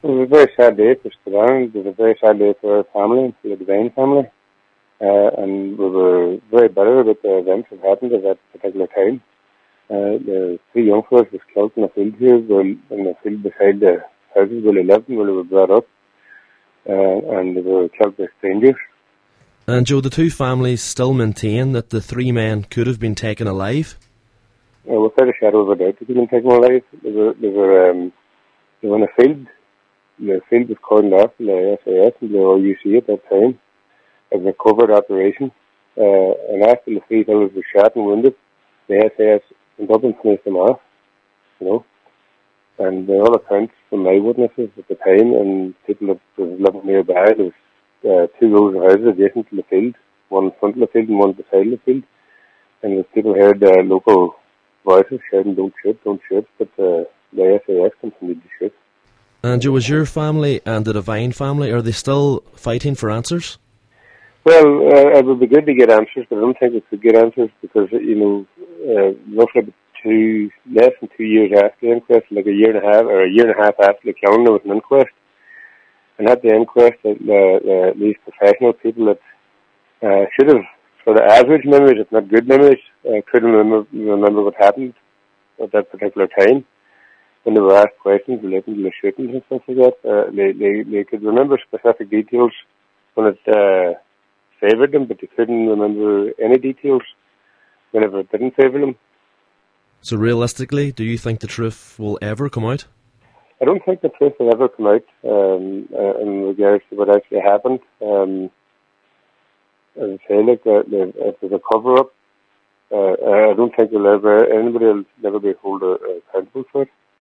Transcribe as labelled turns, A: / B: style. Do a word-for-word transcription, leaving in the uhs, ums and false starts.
A: It was a very sad day for Stavanger. It was a very sad day for our family, for the Devine family. Uh, and we were very bitter about the events that happened at that particular time. Uh, the three young fellas was killed in a field here, in the field beside the houses where they lived and where they were brought up. Uh, and they were killed by strangers.
B: And Joe, the two families still maintain that the three men could have been taken alive?
A: Uh, without a shadow of a doubt, they could have been taken alive. They were, they were, um, they were in a field. The field was cordoned off by the S A S and the R U C at that time. It was a covert operation. Uh, and after the three fellas were shot and wounded, the S A S went up and finished them off, you know. And by all accounts from my witnesses at the time and people that was living nearby, there was uh, two rows of houses adjacent to the field, one in front of the field and one beside the field. And the people heard uh, local voices shouting, "Don't shoot, don't shoot," but uh, the S A S continued to shoot.
B: And Joe, was your family and the Devine family, are they still fighting for answers?
A: Well, uh, it would be good to get answers, but I don't think we could get answers because, you know, uh, roughly about two, less than two years after the inquest, like a year and a half, or a year and a half after the killing, there was an inquest. And at the inquest, uh, uh, these professional people that uh, should have, for the average memories, if not good memories, uh, couldn't remember, remember what happened at that particular time. When they were asked questions relating to the shootings and stuff like that, uh, they, they, they could remember specific details when it uh, favoured them, but they couldn't remember any details whenever it didn't favour them.
B: So realistically, do you think the truth will ever come out?
A: I don't think the truth will ever come out um, uh, in regards to what actually happened. Um, as I say, like, uh, if there's a cover-up, uh, I don't think we'll ever, anybody will never be held uh, accountable for it.